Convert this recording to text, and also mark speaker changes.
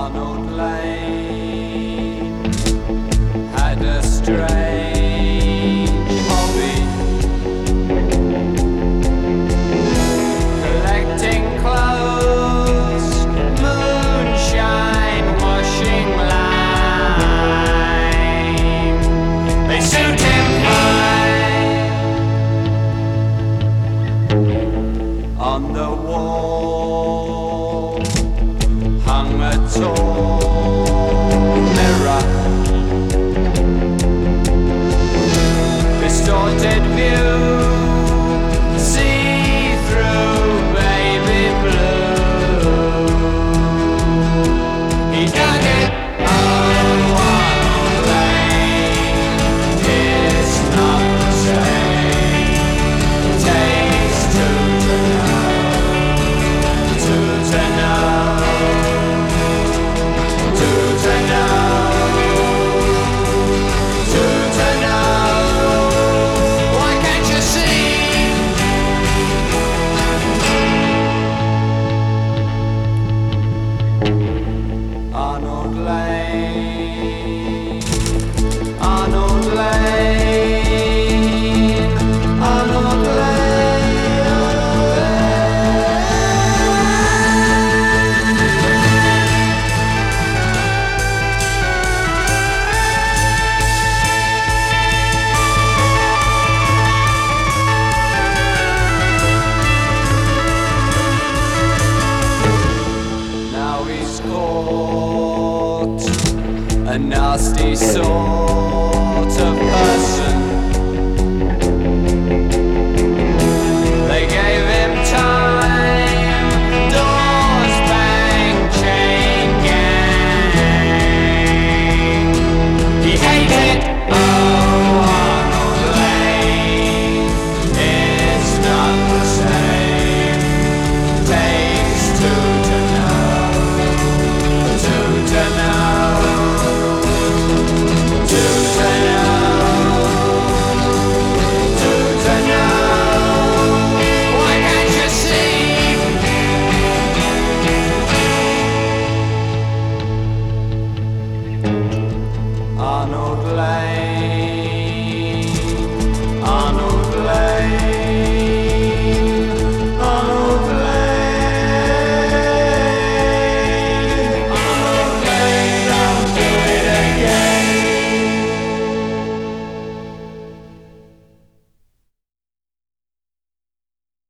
Speaker 1: Arnold Lane had a strange hobby, collecting clothes, moonshine, washing lime. They suit him fine. On the wall hung a tall mirror, distorted view, see-through baby blue. He dug it, oh, Arnold Lane is not the same. Takes two to know, two to know. Arnold Lane, Arnold Lane, Arnold Lane, Arnold Lane. Now he's caught a nasty sort of